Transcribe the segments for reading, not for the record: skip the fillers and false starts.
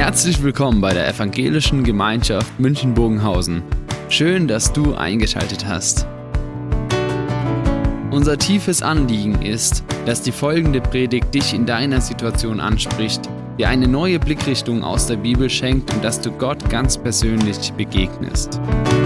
Herzlich willkommen bei der Evangelischen Gemeinschaft München-Bogenhausen. Schön, dass du eingeschaltet hast. Unser tiefes Anliegen ist, dass die folgende Predigt dich in deiner Situation anspricht, dir eine neue Blickrichtung aus der Bibel schenkt und dass du Gott ganz persönlich begegnest.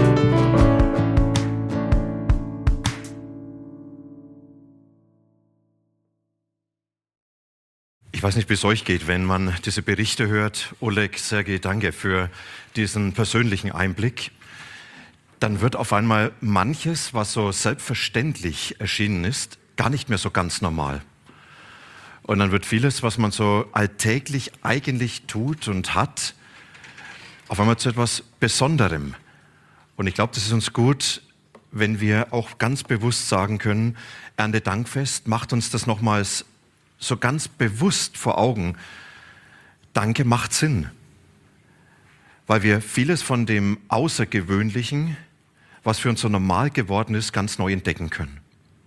Ich weiß nicht, wie es euch geht, wenn man diese Berichte hört. Oleg, Sergej, danke für diesen persönlichen Einblick. Dann wird auf einmal manches, was so selbstverständlich erschienen ist, gar nicht mehr so ganz normal. Und dann wird vieles, was man so alltäglich eigentlich tut und hat, auf einmal zu etwas Besonderem. Und ich glaube, das ist uns gut, wenn wir auch ganz bewusst sagen können, Erntedankfest macht uns das nochmals so ganz bewusst vor Augen. Danke macht Sinn, weil wir vieles von dem Außergewöhnlichen, was für uns so normal geworden ist, ganz neu entdecken können.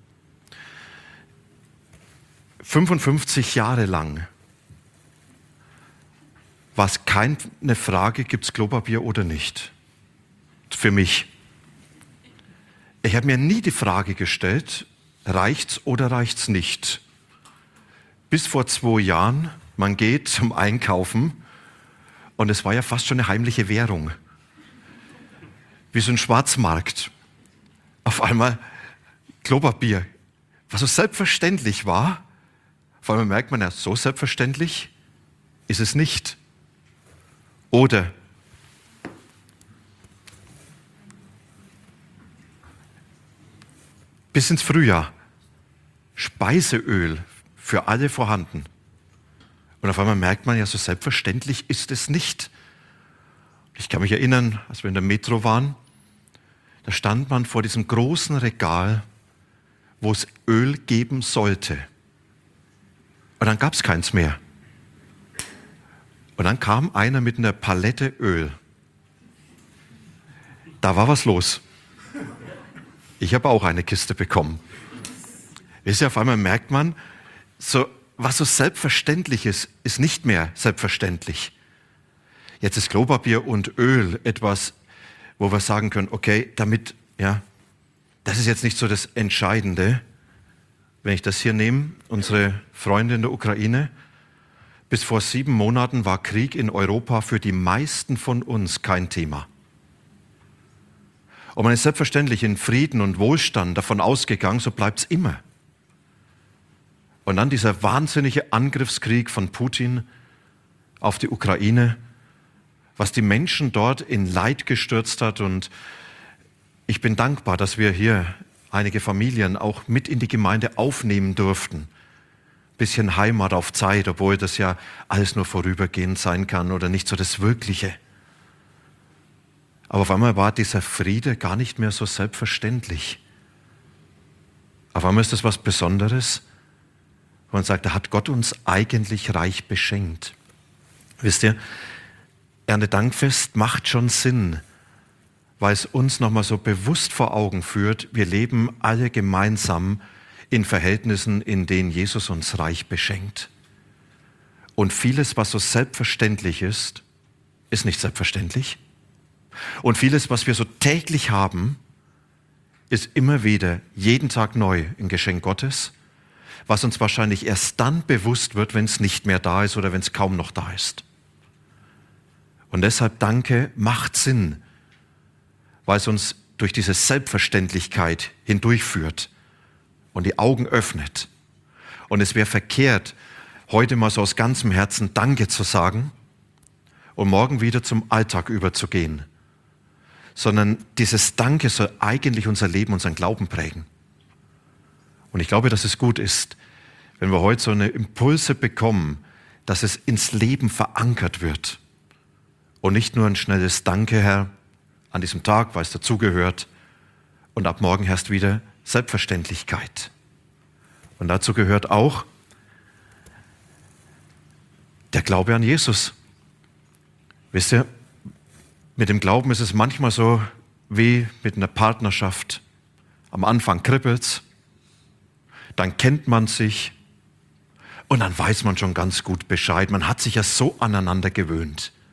55 Jahre lang war es keine Frage, gibt es Klopapier oder nicht. Für mich. Ich habe mir nie die Frage gestellt, reicht's oder reicht's nicht? Bis vor 2 Jahren, man geht zum Einkaufen und es war ja fast schon eine heimliche Währung. Wie so ein Schwarzmarkt. Auf einmal Klopapier, was so selbstverständlich war. Auf einmal merkt man ja, so selbstverständlich ist es nicht. Oder bis ins Frühjahr Speiseöl für alle vorhanden. Und auf einmal merkt man ja, so selbstverständlich ist es nicht. Ich kann mich erinnern, als wir in der Metro waren, da stand man vor diesem großen Regal, wo es Öl geben sollte. Und dann gab es keins mehr. Und dann kam einer mit einer Palette Öl. Da war was los. Ich habe auch eine Kiste bekommen. Wisst ihr, auf einmal merkt man, so, was so selbstverständlich ist, ist nicht mehr selbstverständlich. Jetzt ist Klopapier und Öl etwas, wo wir sagen können, okay, damit, ja, das ist jetzt nicht so das Entscheidende. Wenn ich das hier nehme, unsere Freunde in der Ukraine, bis vor 7 Monaten war Krieg in Europa für die meisten von uns kein Thema. Und man ist selbstverständlich in Frieden und Wohlstand davon ausgegangen, so bleibt es immer. Und dann dieser wahnsinnige Angriffskrieg von Putin auf die Ukraine, was die Menschen dort in Leid gestürzt hat. Und ich bin dankbar, dass wir hier einige Familien auch mit in die Gemeinde aufnehmen durften. Bisschen Heimat auf Zeit, obwohl das ja alles nur vorübergehend sein kann oder nicht so das Wirkliche. Aber auf einmal war dieser Friede gar nicht mehr so selbstverständlich. Auf einmal ist das was Besonderes. Man sagt, da hat Gott uns eigentlich reich beschenkt. Wisst ihr, Erntedankfest macht schon Sinn, weil es uns nochmal so bewusst vor Augen führt, wir leben alle gemeinsam in Verhältnissen, in denen Jesus uns reich beschenkt. Und vieles, was so selbstverständlich ist, ist nicht selbstverständlich. Und vieles, was wir so täglich haben, ist immer wieder jeden Tag neu ein Geschenk Gottes, was uns wahrscheinlich erst dann bewusst wird, wenn es nicht mehr da ist oder wenn es kaum noch da ist. Und deshalb Danke macht Sinn, weil es uns durch diese Selbstverständlichkeit hindurchführt und die Augen öffnet. Und es wäre verkehrt, heute mal so aus ganzem Herzen Danke zu sagen und morgen wieder zum Alltag überzugehen, sondern dieses Danke soll eigentlich unser Leben, unseren Glauben prägen. Und ich glaube, dass es gut ist, wenn wir heute so eine Impulse bekommen, dass es ins Leben verankert wird. Und nicht nur ein schnelles Danke, Herr, an diesem Tag, weil es dazugehört. Und ab morgen herrscht wieder Selbstverständlichkeit. Und dazu gehört auch der Glaube an Jesus. Wisst ihr, mit dem Glauben ist es manchmal so wie mit einer Partnerschaft. Am Anfang kribbelt's. Dann kennt man sich und dann weiß man schon ganz gut Bescheid. Man hat sich ja so aneinander gewöhnt.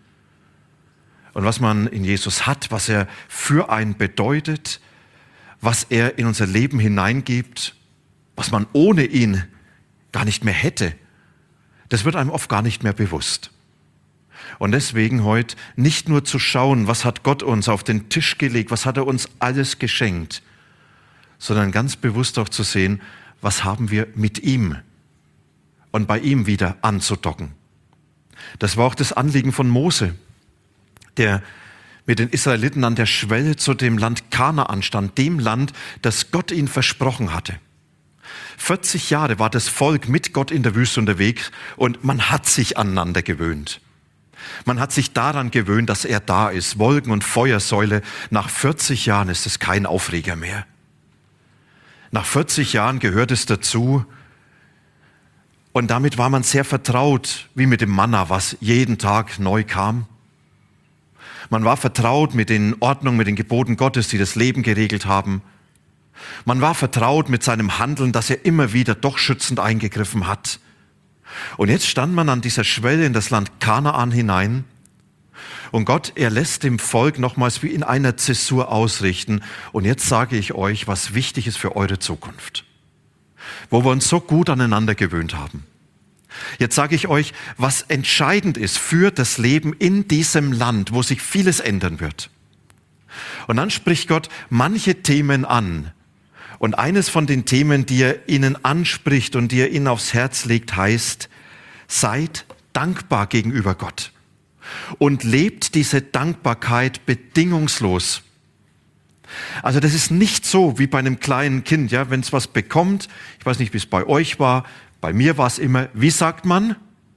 und was man in Jesus hat, was er für einen bedeutet, was er in unser Leben hineingibt, was man ohne ihn gar nicht mehr hätte, das wird einem oft gar nicht mehr bewusst. Und deswegen heute nicht nur zu schauen, was hat Gott uns auf den Tisch gelegt, was hat er uns alles geschenkt, sondern ganz bewusst auch zu sehen, was haben wir mit ihm und bei ihm wieder anzudocken. Das war auch das Anliegen von Mose, der mit den Israeliten an der Schwelle zu dem Land Kanaan stand, dem Land, das Gott ihnen versprochen hatte. 40 Jahre war das Volk mit Gott in der Wüste unterwegs und man hat sich aneinander gewöhnt. Man hat sich daran gewöhnt, dass er da ist. Wolken- und Feuersäule. Nach 40 Jahren ist es kein Aufreger mehr. Nach 40 Jahren gehört es dazu. Und damit war man sehr vertraut, wie mit dem Manna, was jeden Tag neu kam. Man war vertraut mit den Ordnungen, mit den Geboten Gottes, die das Leben geregelt haben. Man war vertraut mit seinem Handeln, dass er immer wieder doch schützend eingegriffen hat. Und jetzt stand man an dieser Schwelle in das Land Kanaan hinein. Und Gott, er lässt dem Volk nochmals wie in einer Zäsur ausrichten. Und jetzt sage ich euch, was wichtig ist für eure Zukunft. Wo wir uns so gut aneinander gewöhnt haben. Jetzt sage ich euch, was entscheidend ist für das Leben in diesem Land, wo sich vieles ändern wird. Und dann spricht Gott manche Themen an. Und eines von den Themen, die er ihnen anspricht und die er ihnen aufs Herz legt, heißt, seid dankbar gegenüber Gott und lebt diese Dankbarkeit bedingungslos. Also das ist nicht so wie bei einem kleinen Kind, ja, wenn es was bekommt, ich weiß nicht, wie es bei euch war, bei mir war es immer, wie sagt man? Und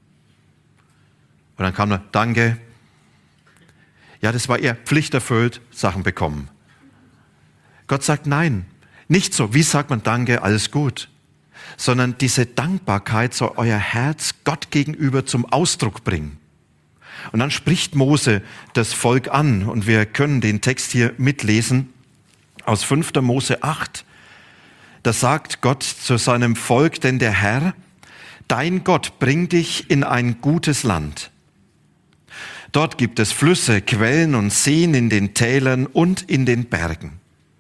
dann kam er, danke. Ja, das war eher pflichterfüllt, Sachen bekommen. Gott sagt nein. Nicht so, wie sagt man Danke, alles gut, sondern diese Dankbarkeit soll euer Herz Gott gegenüber zum Ausdruck bringen. Und dann spricht Mose das Volk an und wir können den Text hier mitlesen aus 5. Mose 8. Da sagt Gott zu seinem Volk, denn der Herr, dein Gott, bringt dich in ein gutes Land. Dort gibt es Flüsse, Quellen und Seen in den Tälern und in den Bergen.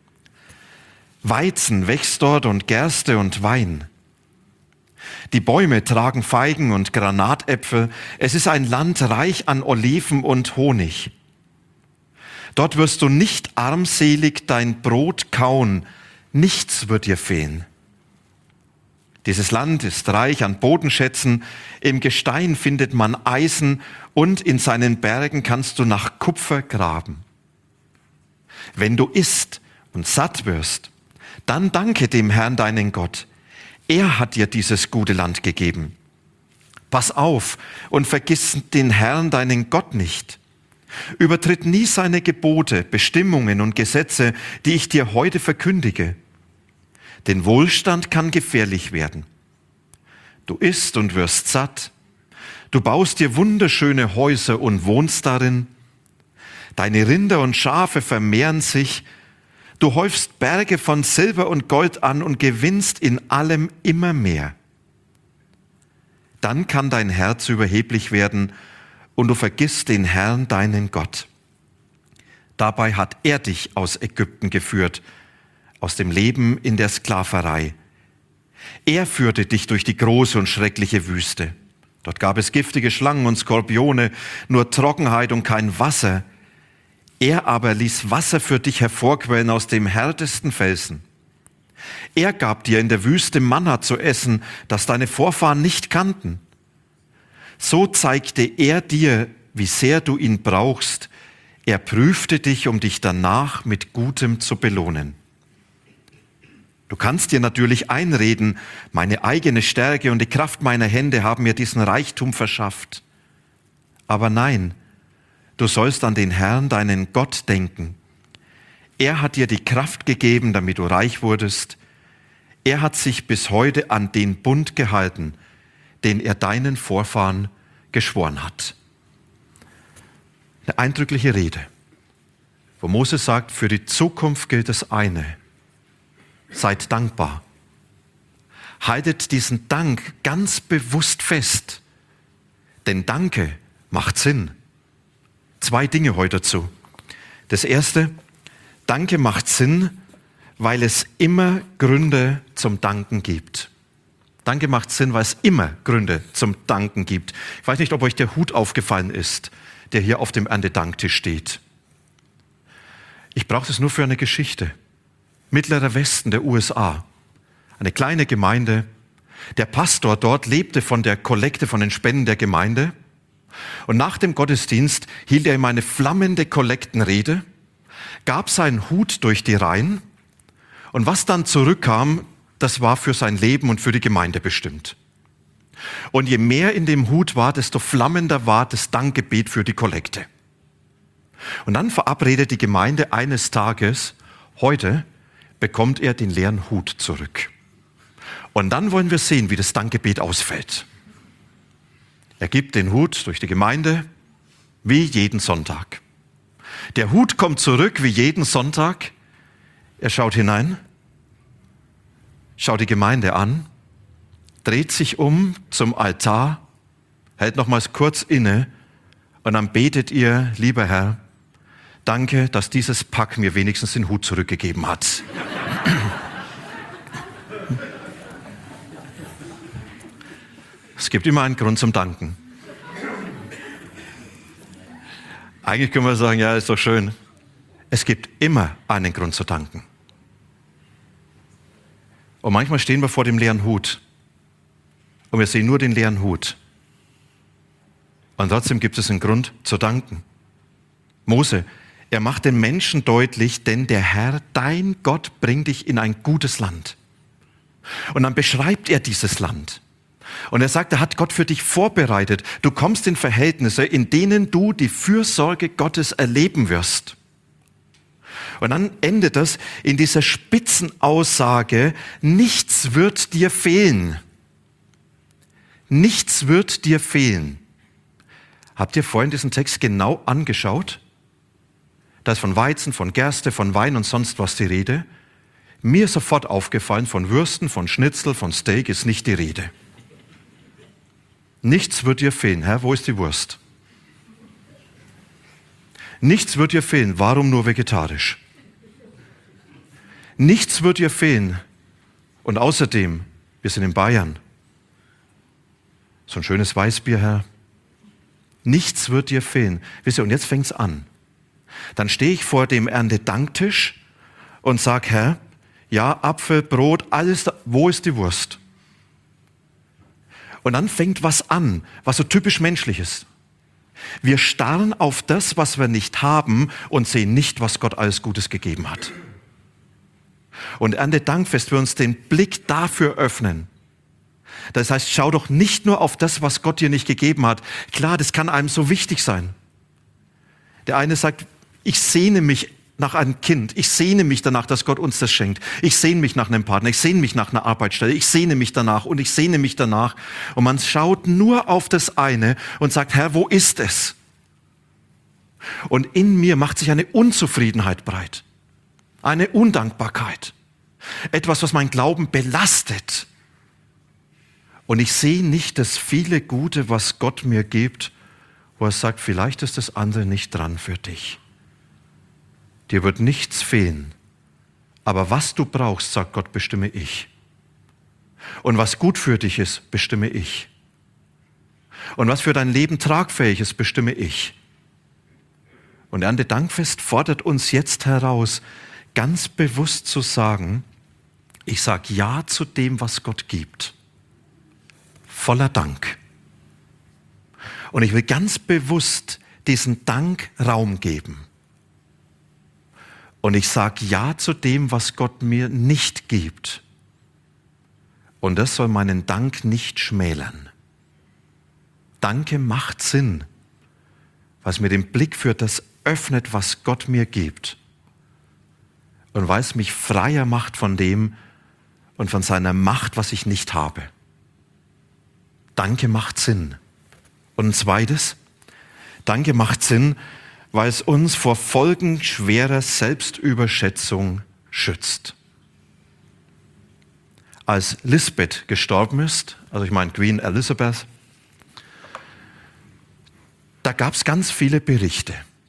Weizen wächst dort und Gerste und Wein. Die Bäume tragen Feigen und Granatäpfel. Es ist ein Land reich an Oliven und Honig. Dort wirst du nicht armselig dein Brot kauen, nichts wird dir fehlen. Dieses Land ist reich an Bodenschätzen, im Gestein findet man Eisen und in seinen Bergen kannst du nach Kupfer graben. Wenn du isst und satt wirst, dann danke dem Herrn, deinen Gott. Er hat dir dieses gute Land gegeben. Pass auf und vergiss den Herrn, deinen Gott nicht. Übertritt nie seine Gebote, Bestimmungen und Gesetze, die ich dir heute verkündige. Denn Wohlstand kann gefährlich werden. Du isst und wirst satt. Du baust dir wunderschöne Häuser und wohnst darin. Deine Rinder und Schafe vermehren sich. Du häufst Berge von Silber und Gold an und gewinnst in allem immer mehr. Dann kann dein Herz überheblich werden und du vergisst den Herrn, deinen Gott. Dabei hat er dich aus Ägypten geführt, aus dem Leben in der Sklaverei. Er führte dich durch die große und schreckliche Wüste. Dort gab es giftige Schlangen und Skorpione, nur Trockenheit und kein Wasser. Er aber ließ Wasser für dich hervorquellen aus dem härtesten Felsen. Er gab dir in der Wüste Manna zu essen, das deine Vorfahren nicht kannten. So zeigte er dir, wie sehr du ihn brauchst. Er prüfte dich, um dich danach mit Gutem zu belohnen. Du kannst dir natürlich einreden, meine eigene Stärke und die Kraft meiner Hände haben mir diesen Reichtum verschafft. Aber nein, du sollst an den Herrn, deinen Gott, denken. Er hat dir die Kraft gegeben, damit du reich wurdest. Er hat sich bis heute an den Bund gehalten, den er deinen Vorfahren geschworen hat. Eine eindrückliche Rede, wo Mose sagt, für die Zukunft gilt das eine. Seid dankbar. Haltet diesen Dank ganz bewusst fest, denn Danke macht Sinn. 2 Dinge heute dazu. Das erste, Danke macht Sinn, weil es immer Gründe zum Danken gibt. Danke macht Sinn, weil es immer Gründe zum Danken gibt. Ich weiß nicht, ob euch der Hut aufgefallen ist, der hier auf dem Erntedanktisch steht. Ich brauche das nur für eine Geschichte. Mittlerer Westen der USA. Eine kleine Gemeinde. Der Pastor dort lebte von der Kollekte, von den Spenden der Gemeinde. Und nach dem Gottesdienst hielt er ihm eine flammende Kollektenrede, gab seinen Hut durch die Reihen und was dann zurückkam, das war für sein Leben und für die Gemeinde bestimmt. Und je mehr in dem Hut war, desto flammender war das Dankgebet für die Kollekte. Und dann verabredet die Gemeinde eines Tages, heute bekommt er den leeren Hut zurück. Und dann wollen wir sehen, wie das Dankgebet ausfällt. Er gibt den Hut durch die Gemeinde, wie jeden Sonntag. Der Hut kommt zurück, wie jeden Sonntag. Er schaut hinein, schaut die Gemeinde an, dreht sich um zum Altar, hält nochmals kurz inne und dann betet ihr, lieber Herr, danke, dass dieses Pack mir wenigstens den Hut zurückgegeben hat. Es gibt immer einen Grund zum Danken. Eigentlich können wir sagen, ja, ist doch schön. Es gibt immer einen Grund zu danken. Und manchmal stehen wir vor dem leeren Hut und wir sehen nur den leeren Hut. Und trotzdem gibt es einen Grund zu danken. Mose, er macht den Menschen deutlich, denn der Herr, dein Gott, bringt dich in ein gutes Land. Und dann beschreibt er dieses Land. Und er sagt, da hat Gott für dich vorbereitet. Du kommst in Verhältnisse, in denen du die Fürsorge Gottes erleben wirst. Und dann endet das in dieser Spitzenaussage, nichts wird dir fehlen. Nichts wird dir fehlen. Habt ihr vorhin diesen Text genau angeschaut? Da ist von Weizen, von Gerste, von Wein und sonst was die Rede. Mir ist sofort aufgefallen, von Würsten, von Schnitzel, von Steak ist nicht die Rede. Nichts wird dir fehlen. Herr, wo ist die Wurst? Nichts wird dir fehlen. Warum nur vegetarisch? Nichts wird dir fehlen. Und außerdem, wir sind in Bayern. So ein schönes Weißbier, Herr. Nichts wird dir fehlen. Wisst ihr, und jetzt fängt's an. Dann stehe ich vor dem Erntedanktisch und sage, Herr, ja, Apfel, Brot, alles da. Wo ist die Wurst? Und dann fängt was an, was so typisch menschlich ist. Wir starren auf das, was wir nicht haben und sehen nicht, was Gott alles Gutes gegeben hat. Und Erntedankfest will uns den Blick dafür öffnen. Das heißt, schau doch nicht nur auf das, was Gott dir nicht gegeben hat. Klar, das kann einem so wichtig sein. Der eine sagt, ich sehne mich nach einem Kind. Ich sehne mich danach, dass Gott uns das schenkt. Ich sehne mich nach einem Partner. Ich sehne mich nach einer Arbeitsstelle. Ich sehne mich danach und ich sehne mich danach. Und man schaut nur auf das eine und sagt, Herr, wo ist es? Und in mir macht sich eine Unzufriedenheit breit. Eine Undankbarkeit. Etwas, was mein Glauben belastet. Und ich sehe nicht das viele Gute, was Gott mir gibt, wo er sagt, vielleicht ist das andere nicht dran für dich. Dir wird nichts fehlen. Aber was du brauchst, sagt Gott, bestimme ich. Und was gut für dich ist, bestimme ich. Und was für dein Leben tragfähig ist, bestimme ich. Und Erntedankfest fordert uns jetzt heraus, ganz bewusst zu sagen, ich sage Ja zu dem, was Gott gibt. Voller Dank. Und ich will ganz bewusst diesen Dank Raum geben. Und ich sage Ja zu dem, was Gott mir nicht gibt. Und das soll meinen Dank nicht schmälern. Danke macht Sinn, was mir den Blick für das öffnet, was Gott mir gibt. Und weil es mich freier macht von dem und von seiner Macht, was ich nicht habe. Danke macht Sinn. Und ein zweites, Danke macht Sinn, weil es uns vor Folgen schwerer Selbstüberschätzung schützt. Als Lisbeth gestorben ist, also ich meine Queen Elizabeth, da gab es ganz viele Berichte.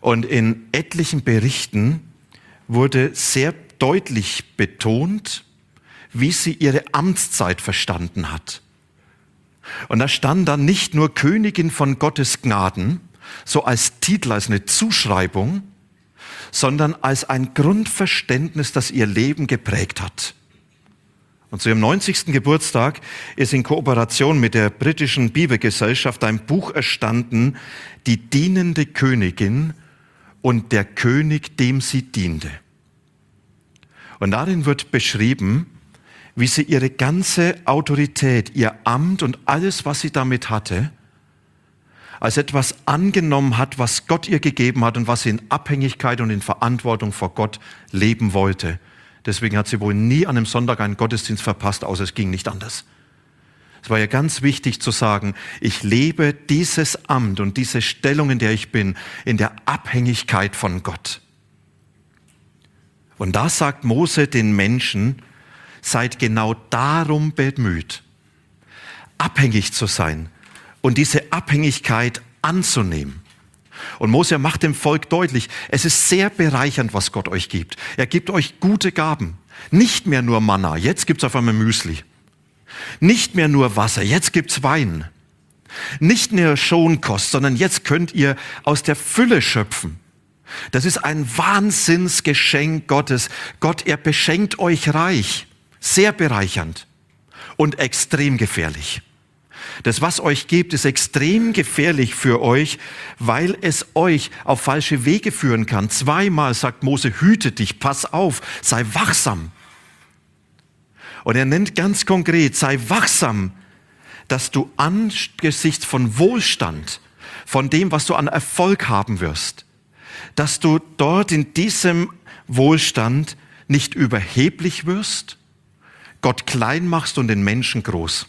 Und in etlichen Berichten wurde sehr deutlich betont, wie sie ihre Amtszeit verstanden hat. Und da stand dann nicht nur Königin von Gottes Gnaden, so als Titel, als eine Zuschreibung, sondern als ein Grundverständnis, das ihr Leben geprägt hat. Und zu ihrem 90. Geburtstag ist in Kooperation mit der britischen Bibelgesellschaft ein Buch erstanden, Die dienende Königin und der König, dem sie diente. Und darin wird beschrieben, wie sie ihre ganze Autorität, ihr Amt und alles, was sie damit hatte, als etwas angenommen hat, was Gott ihr gegeben hat und was sie in Abhängigkeit und in Verantwortung vor Gott leben wollte. Deswegen hat sie wohl nie an einem Sonntag einen Gottesdienst verpasst, außer es ging nicht anders. Es war ja ganz wichtig zu sagen, ich lebe dieses Amt und diese Stellung, in der ich bin, in der Abhängigkeit von Gott. Und da sagt Mose den Menschen, seid genau darum bemüht, abhängig zu sein und diese Abhängigkeit anzunehmen. Und Mose macht dem Volk deutlich, es ist sehr bereichernd, was Gott euch gibt. Er gibt euch gute Gaben. Nicht mehr nur Manna, jetzt gibt's auf einmal Müsli. Nicht mehr nur Wasser, jetzt gibt's Wein. Nicht mehr Schonkost, sondern jetzt könnt ihr aus der Fülle schöpfen. Das ist ein Wahnsinnsgeschenk Gottes. Gott, er beschenkt euch reich, sehr bereichernd und extrem gefährlich. Das, was euch gibt, ist extrem gefährlich für euch, weil es euch auf falsche Wege führen kann. Zweimal sagt Mose, hüte dich, pass auf, sei wachsam. Und er nennt ganz konkret, sei wachsam, dass du angesichts von Wohlstand, von dem, was du an Erfolg haben wirst, dass du dort in diesem Wohlstand nicht überheblich wirst, Gott klein machst und den Menschen groß.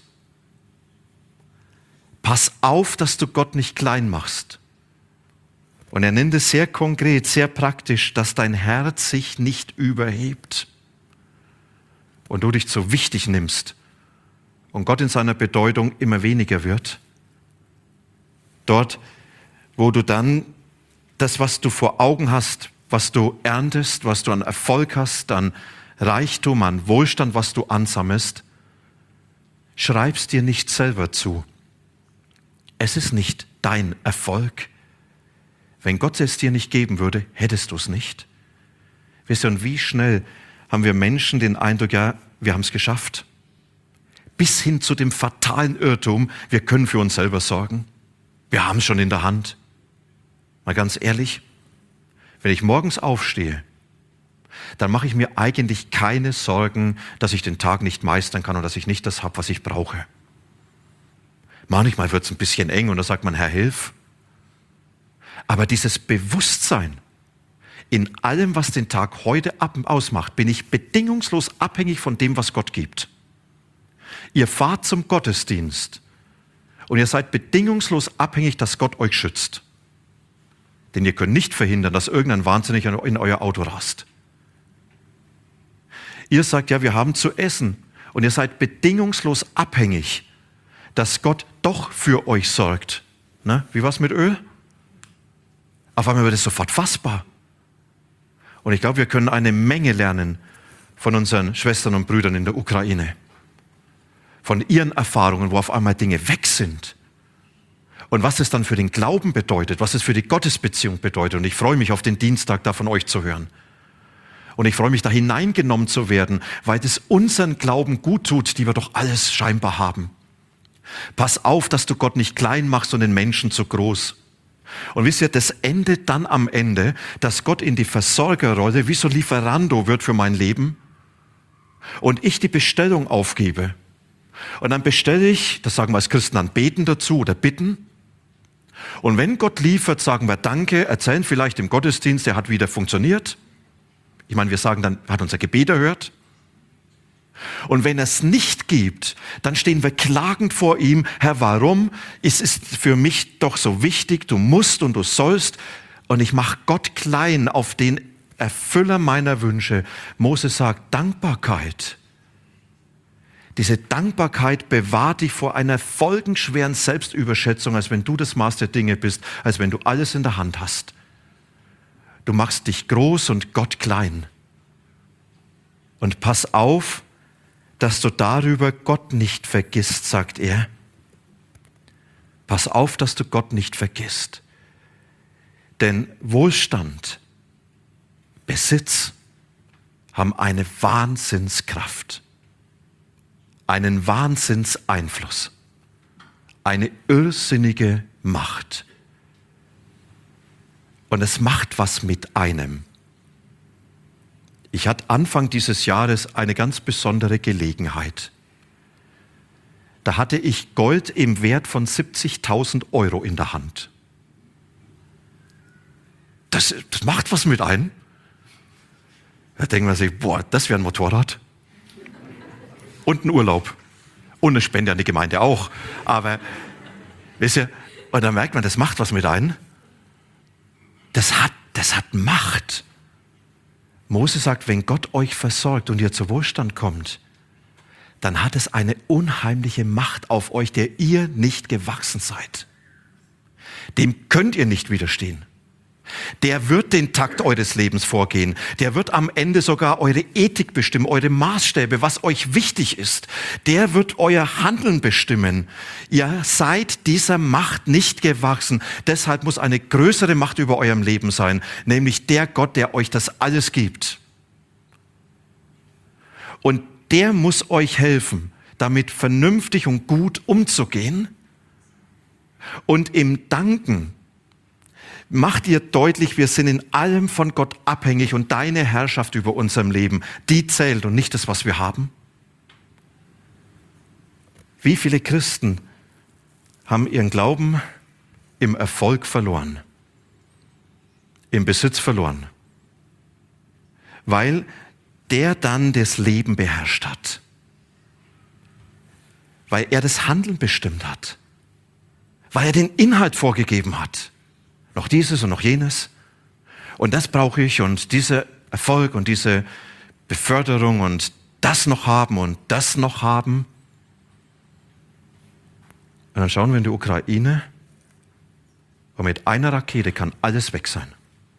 Pass auf, dass du Gott nicht klein machst. Und er nennt es sehr konkret, sehr praktisch, dass dein Herz sich nicht überhebt und du dich zu wichtig nimmst und Gott in seiner Bedeutung immer weniger wird. Dort, wo du dann das, was du vor Augen hast, was du erntest, was du an Erfolg hast, an Reichtum, an Wohlstand, was du ansammelst, schreibst dir nicht selber zu. Es ist nicht dein Erfolg. Wenn Gott es dir nicht geben würde, hättest du es nicht. Wisst ihr, und wie schnell haben wir Menschen den Eindruck, ja, wir haben es geschafft. Bis hin zu dem fatalen Irrtum, wir können für uns selber sorgen. Wir haben es schon in der Hand. Mal ganz ehrlich, wenn ich morgens aufstehe, dann mache ich mir eigentlich keine Sorgen, dass ich den Tag nicht meistern kann und dass ich nicht das habe, was ich brauche. Manchmal wird es ein bisschen eng und da sagt man, Herr, hilf. Aber dieses Bewusstsein, in allem, was den Tag heute ausmacht, bin ich bedingungslos abhängig von dem, was Gott gibt. Ihr fahrt zum Gottesdienst und ihr seid bedingungslos abhängig, dass Gott euch schützt. Denn ihr könnt nicht verhindern, dass irgendein Wahnsinniger in euer Auto rast. Ihr sagt, ja, wir haben zu essen und ihr seid bedingungslos abhängig, dass Gott doch für euch sorgt. Na, wie war's mit Öl? Auf einmal wird es sofort fassbar. Und ich glaube, wir können eine Menge lernen von unseren Schwestern und Brüdern in der Ukraine. Von ihren Erfahrungen, wo auf einmal Dinge weg sind. Und was es dann für den Glauben bedeutet, was es für die Gottesbeziehung bedeutet. Und ich freue mich auf den Dienstag, da von euch zu hören. Und ich freue mich, da hineingenommen zu werden, weil es unseren Glauben gut tut, die wir doch alles scheinbar haben. Pass auf, dass du Gott nicht klein machst und den Menschen zu groß. Und wisst ihr, das endet dann am Ende, dass Gott in die Versorgerrolle wie so Lieferando wird für mein Leben und ich die Bestellung aufgebe. Und dann bestelle ich, das sagen wir als Christen dann, beten dazu oder bitten. Und wenn Gott liefert, sagen wir Danke, erzählen vielleicht im Gottesdienst, der hat wieder funktioniert. Ich meine, wir sagen dann, er hat unser Gebet erhört. Und wenn er es nicht gibt, dann stehen wir klagend vor ihm, Herr, warum? Es ist für mich doch so wichtig, du musst und du sollst. Und ich mache Gott klein auf den Erfüller meiner Wünsche. Mose sagt, Dankbarkeit. Diese Dankbarkeit bewahrt dich vor einer folgenschweren Selbstüberschätzung, als wenn du das Maß der Dinge bist, als wenn du alles in der Hand hast. du machst dich groß und Gott klein. Und pass auf, dass du darüber Gott nicht vergisst, sagt er. Pass auf, dass du Gott nicht vergisst. Denn Wohlstand, Besitz haben eine Wahnsinnskraft, einen Wahnsinnseinfluss, eine irrsinnige Macht. Und es macht was mit einem. Ich hatte Anfang dieses Jahres eine ganz besondere Gelegenheit. Da hatte ich Gold im Wert von 70.000 Euro in der Hand. Das macht was mit einem. Da denkt man sich, boah, das wäre ein Motorrad. Und ein Urlaub. Und eine Spende an die Gemeinde auch. Aber, wisst ihr, und da merkt man, das macht was mit einem. Das hat Macht. Mose sagt, wenn Gott euch versorgt und ihr zu Wohlstand kommt, dann hat es eine unheimliche Macht auf euch, der ihr nicht gewachsen seid. Dem könnt ihr nicht widerstehen. Der wird den Takt eures Lebens vorgehen. Der wird am Ende sogar eure Ethik bestimmen, eure Maßstäbe, was euch wichtig ist. Der wird euer Handeln bestimmen. Ihr seid dieser Macht nicht gewachsen. Deshalb muss eine größere Macht über eurem Leben sein, nämlich der Gott, der euch das alles gibt. Und der muss euch helfen, damit vernünftig und gut umzugehen. Und im Danken macht ihr deutlich, wir sind in allem von Gott abhängig und deine Herrschaft über unserem Leben, die zählt und nicht das, was wir haben. Wie viele Christen haben ihren Glauben im Erfolg verloren, im Besitz verloren, weil der dann das Leben beherrscht hat, weil er das Handeln bestimmt hat, weil er den Inhalt vorgegeben hat. Noch dieses und noch jenes. Und das brauche ich und dieser Erfolg und diese Beförderung und das noch haben und das noch haben. Und dann schauen wir in die Ukraine und mit einer Rakete kann alles weg sein.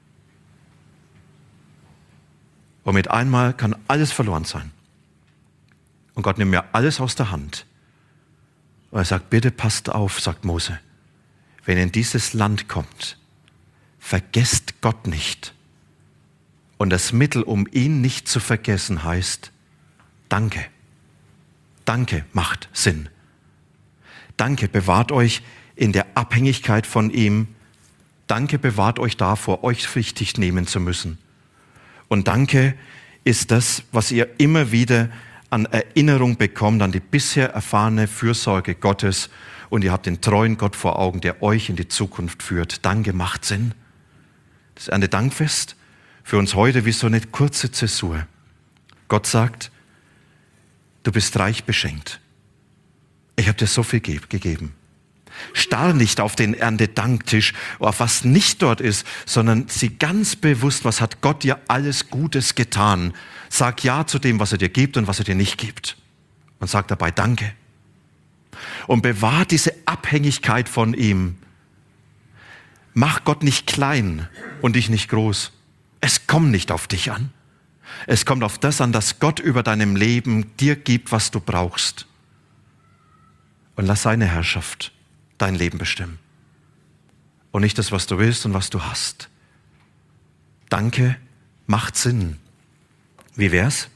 Und mit einmal kann alles verloren sein. Und Gott nimmt mir alles aus der Hand. Und er sagt, bitte passt auf, sagt Mose, wenn ihr in dieses Land kommt, vergesst Gott nicht. Und das Mittel, um ihn nicht zu vergessen, heißt Danke. Danke macht Sinn. Danke bewahrt euch in der Abhängigkeit von ihm. Danke bewahrt euch davor, euch wichtig nehmen zu müssen. Und Danke ist das, was ihr immer wieder an Erinnerung bekommt, an die bisher erfahrene Fürsorge Gottes. Und ihr habt den treuen Gott vor Augen, der euch in die Zukunft führt. Danke macht Sinn. Das Erntedankfest für uns heute wie so eine kurze Zäsur. Gott sagt, du bist reich beschenkt. Ich habe dir so viel gegeben. Starr nicht auf den Erntedanktisch, auf was nicht dort ist, sondern sieh ganz bewusst, was hat Gott dir alles Gutes getan. Sag Ja zu dem, was er dir gibt und was er dir nicht gibt. Und sag dabei Danke. Und bewahr diese Abhängigkeit von ihm. Mach Gott nicht klein und dich nicht groß. Es kommt nicht auf dich an. Es kommt auf das an, dass Gott über deinem Leben dir gibt, was du brauchst. Und lass seine Herrschaft dein Leben bestimmen. Und nicht das, was du willst und was du hast. Danke macht Sinn. Wie wär's,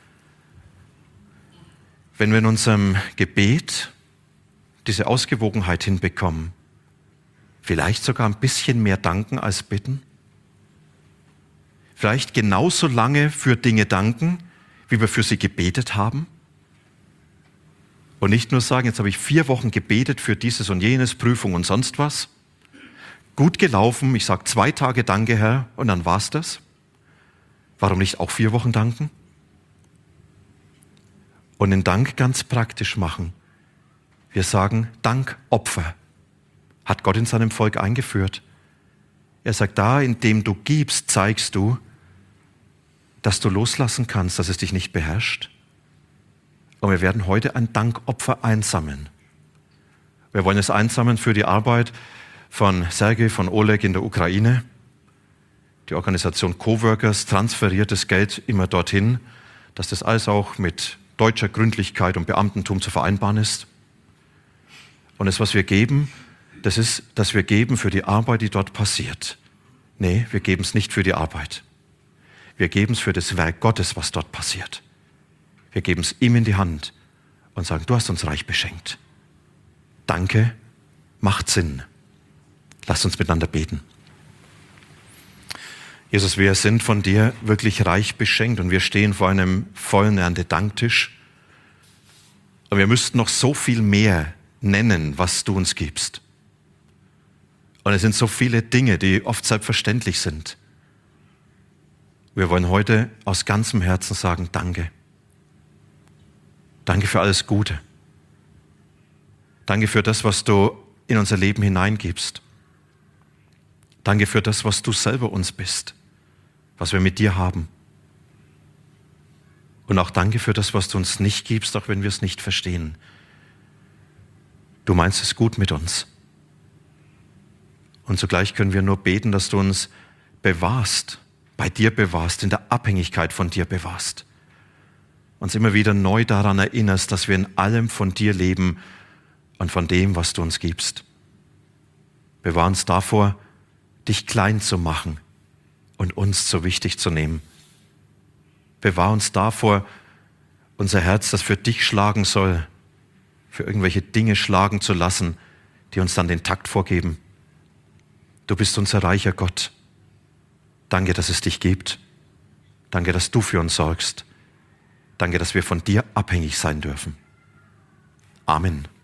wenn wir in unserem Gebet diese Ausgewogenheit hinbekommen? Vielleicht sogar ein bisschen mehr danken als bitten. Vielleicht genauso lange für Dinge danken, wie wir für sie gebetet haben. Und nicht nur sagen, jetzt habe ich 4 Wochen gebetet für dieses und jenes, Prüfung und sonst was. Gut gelaufen, ich sage 2 Tage Danke, Herr, und dann war's das. Warum nicht auch 4 Wochen danken? Und den Dank ganz praktisch machen. Wir sagen Dankopfer. Hat Gott in seinem Volk eingeführt. Er sagt, da, indem du gibst, zeigst du, dass du loslassen kannst, dass es dich nicht beherrscht. Und wir werden heute ein Dankopfer einsammeln. Wir wollen es einsammeln für die Arbeit von Sergej, von Oleg in der Ukraine. Die Organisation Coworkers transferiert das Geld immer dorthin, dass das alles auch mit deutscher Gründlichkeit und Beamtentum zu vereinbaren ist. Und das, was wir geben, das ist, dass wir geben für die Arbeit, die dort passiert. Nee, wir geben es nicht für die Arbeit. Wir geben es für das Werk Gottes, was dort passiert. Wir geben es ihm in die Hand und sagen, du hast uns reich beschenkt. Danke, macht Sinn. Lasst uns miteinander beten. Jesus, wir sind von dir wirklich reich beschenkt und wir stehen vor einem vollen Erntedanktisch. Und wir müssten noch so viel mehr nennen, was du uns gibst. Und es sind so viele Dinge, die oft selbstverständlich sind. Wir wollen heute aus ganzem Herzen sagen, danke. Danke für alles Gute. Danke für das, was du in unser Leben hineingibst. Danke für das, was du selber uns bist, was wir mit dir haben. Und auch danke für das, was du uns nicht gibst, auch wenn wir es nicht verstehen. Du meinst es gut mit uns. Und zugleich können wir nur beten, dass du uns bewahrst, bei dir bewahrst, in der Abhängigkeit von dir bewahrst. Uns immer wieder neu daran erinnerst, dass wir in allem von dir leben und von dem, was du uns gibst. Bewahr uns davor, dich klein zu machen und uns so wichtig zu nehmen. Bewahr uns davor, unser Herz, das für dich schlagen soll, für irgendwelche Dinge schlagen zu lassen, die uns dann den Takt vorgeben. Du bist unser reicher Gott. Danke, dass es dich gibt. Danke, dass du für uns sorgst. Danke, dass wir von dir abhängig sein dürfen. Amen.